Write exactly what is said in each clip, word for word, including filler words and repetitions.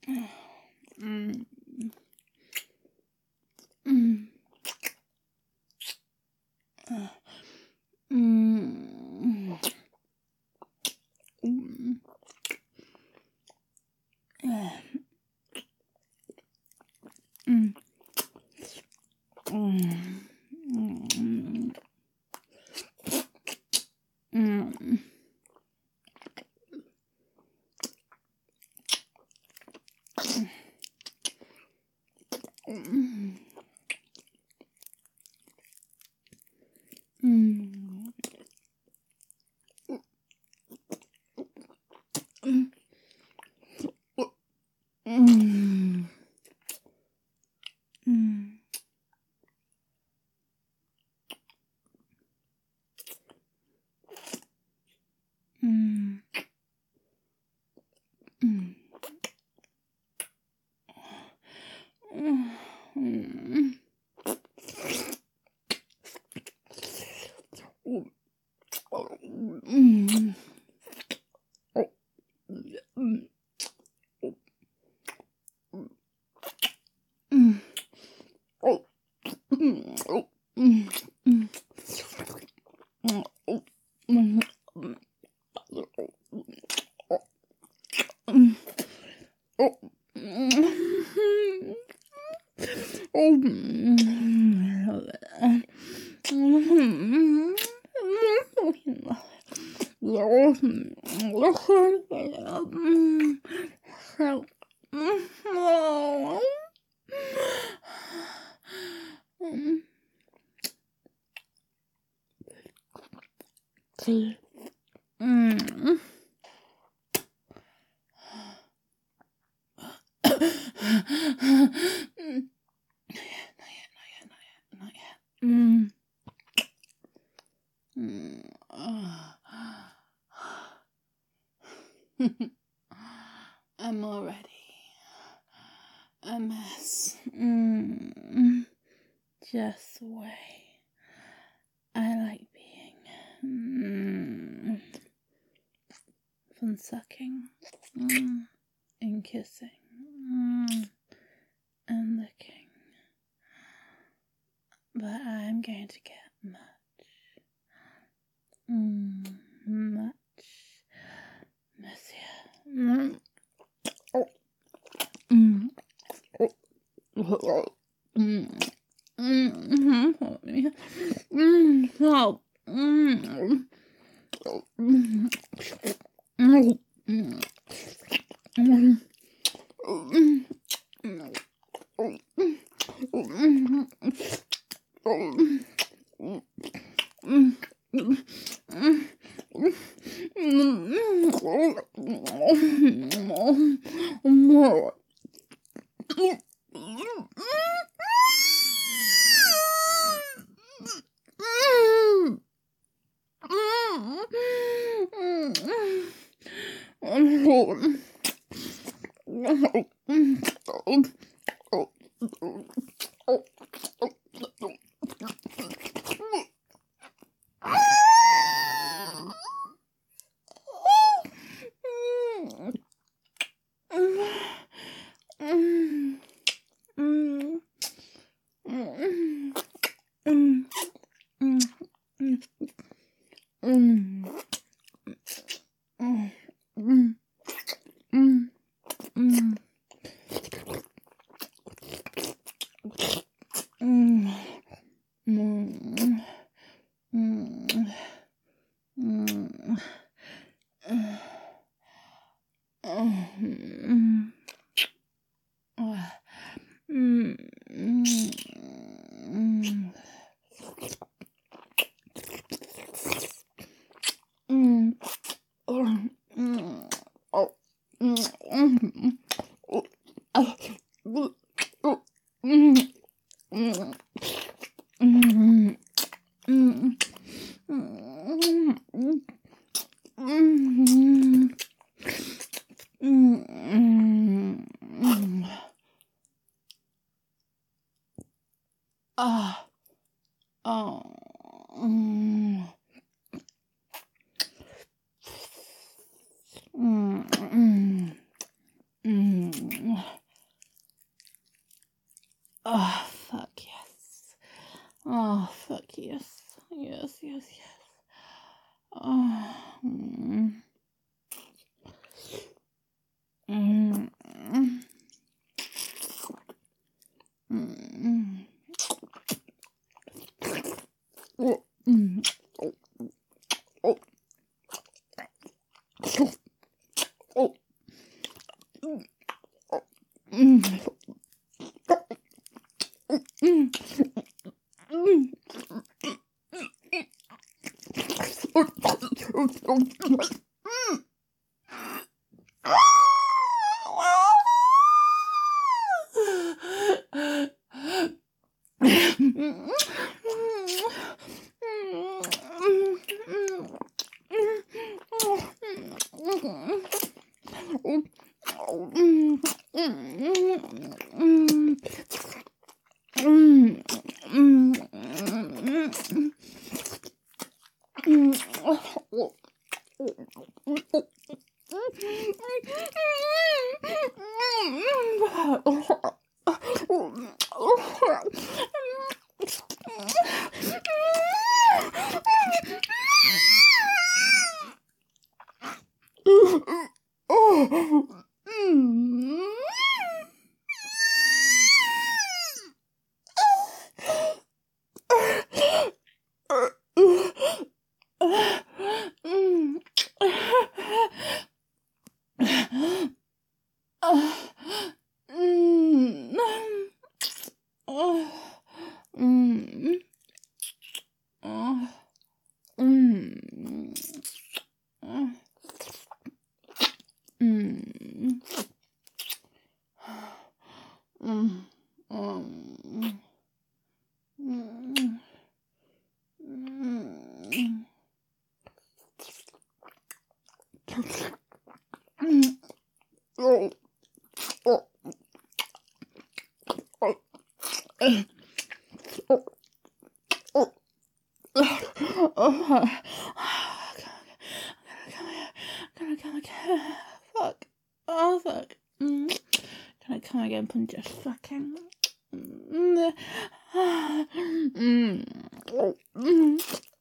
Mm. Mm. Uh. Mm. Mm. Uh. Mm. Mm. Mm. Mm. Mm. Mm. Mm. Mm. Mm. Mm. Mm. Mm. Mm. Mm. Mm. Mm. I'm already a mess. Mm. Just the way I like being. Mm. Fun sucking. Mm. And kissing. Mm. And licking. But I'm going to get much, mm, much messier. Mm. Oh. Mm. Oh. Mm. Mm. Mm. Oh. Mm. Mm. Mm. Mm. Mm. Ah. Oh. Mm. Mm. Mm. Mm. Fuck. Oh, fuck. Mm. Can I come again and just fucking... Mm. Mm. Mm.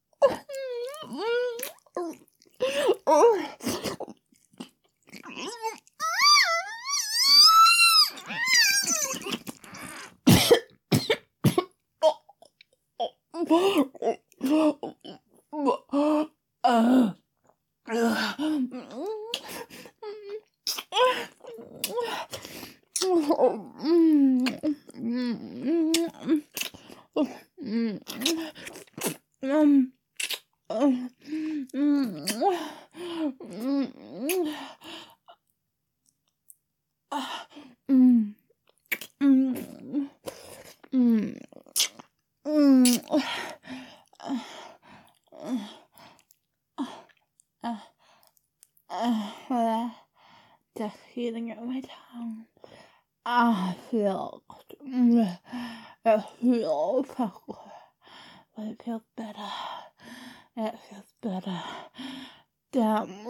Just feeling it on my tongue. I feel it feels so good, but it feels better. It feels better. Damn.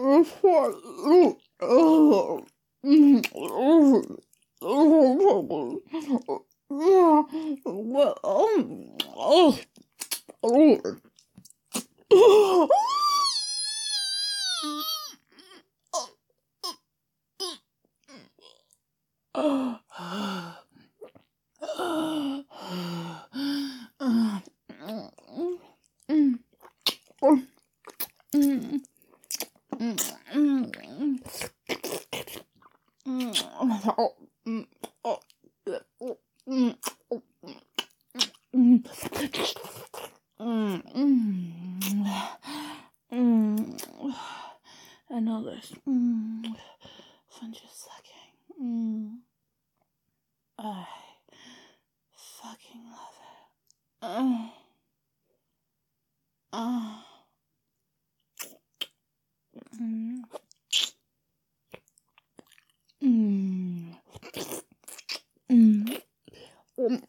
I know this. Mm. Fun just sucking. Mm. I fucking love it. Uh. Uh. Mm. Mm. Mm. Mm.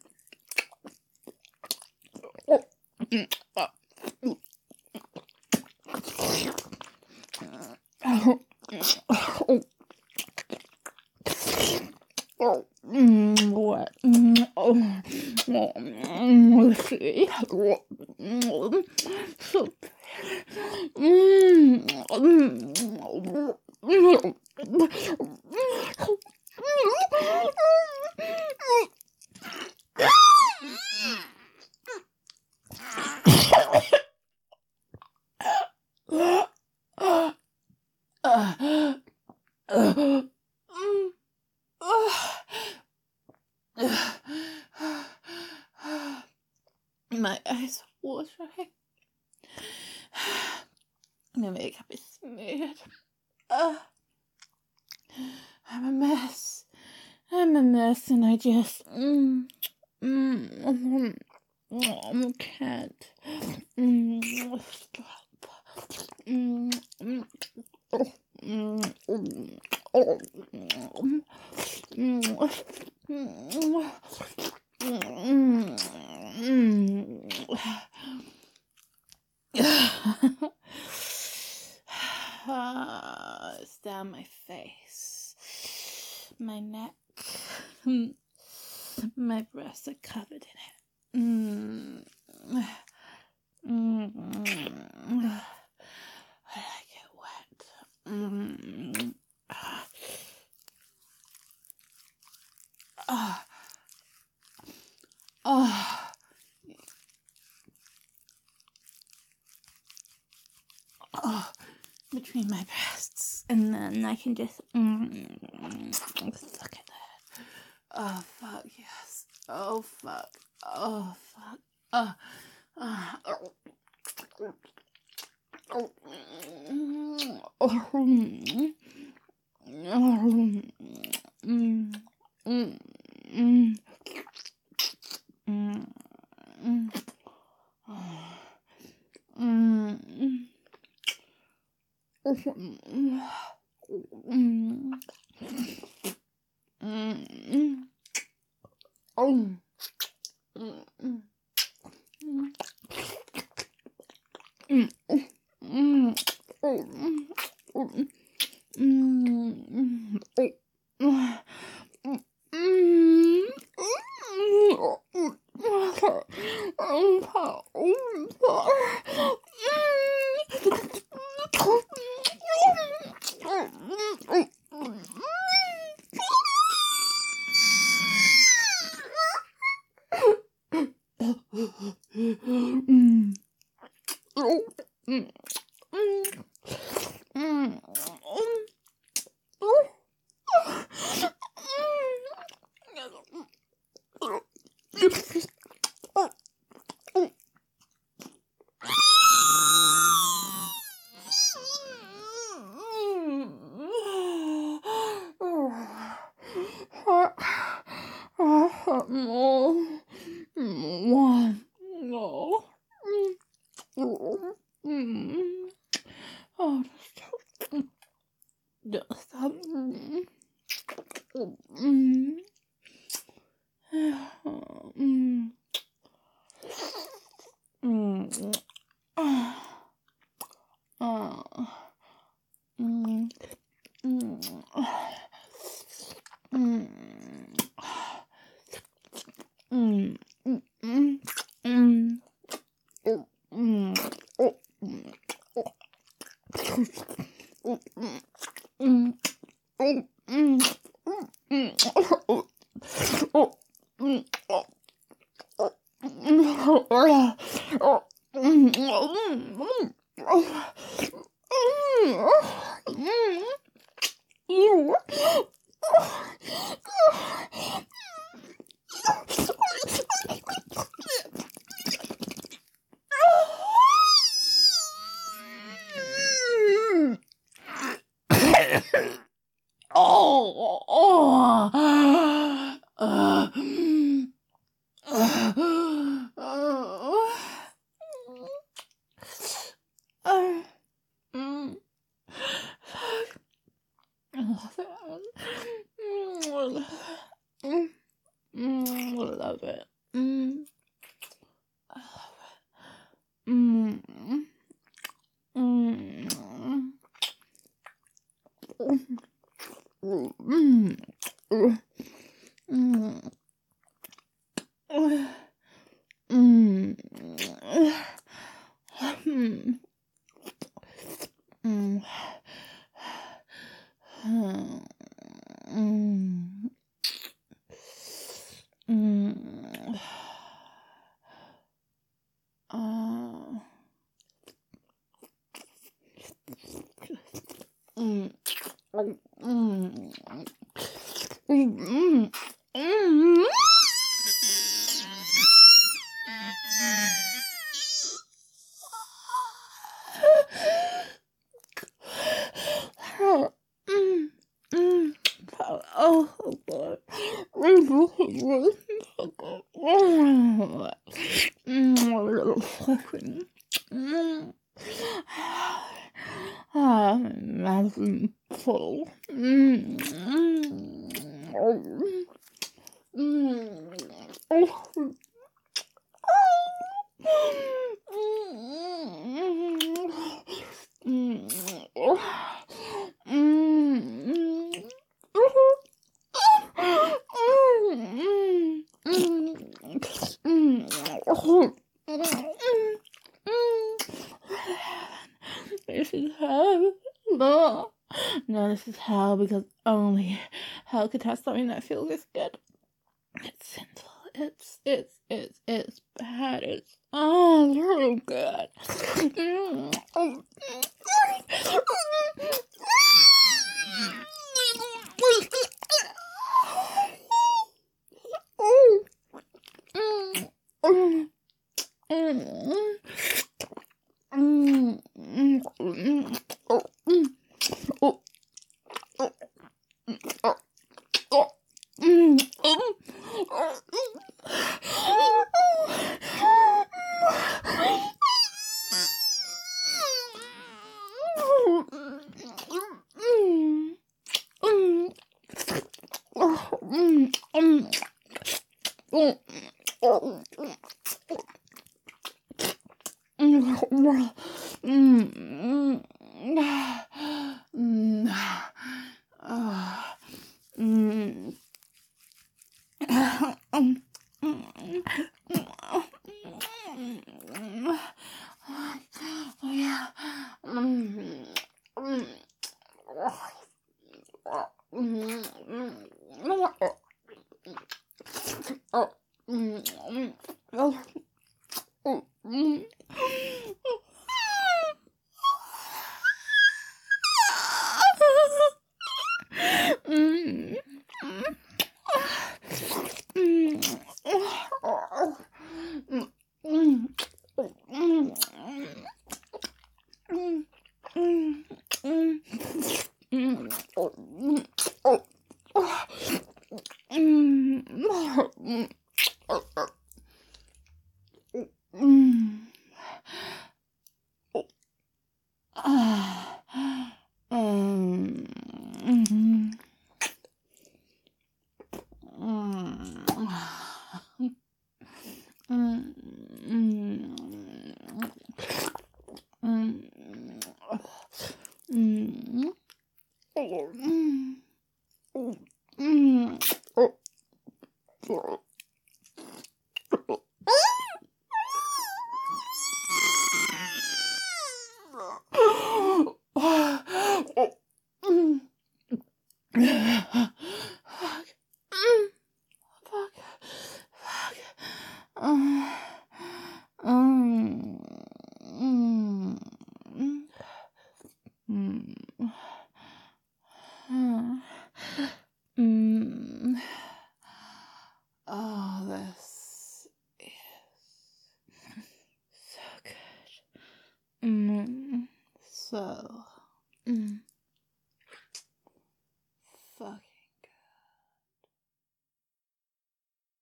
Mm, what? Mm, oh, mm, see? Mm, so, mm, mm. My eyes are watering. My makeup is smeared. Uh, I'm a mess. I'm a mess, and I just mm, mm, mm, mm, can't. Mm, stop. Mm, mm, oh, mm, mm, oh, mm, mm, mm, mm. Ah, it's down my face, my neck, my breasts are covered in it. Mm. Mm. I like it wet. Mm. Ah. Ah. Oh, between my breasts, and then I can just mm, suck at that. Oh fuck yes. Oh fuck. Oh fuck. Oh. Uh, oh. Oh. Oh. Mm. Mm. Mm. Mm. Mm. Mm. Mm. Mm. Oh. Mm. Mm. Mm. Oh. Mm. Mm. Oh. Oh, God. Mm, little fucking. Mm. Ah, nice and full. Mm. Mm. Mm. Oh. This is hell. No. No, this is hell because only hell could have something that feels this good. It's sinful. It's, it's, it's, it's bad. It's, oh, so good.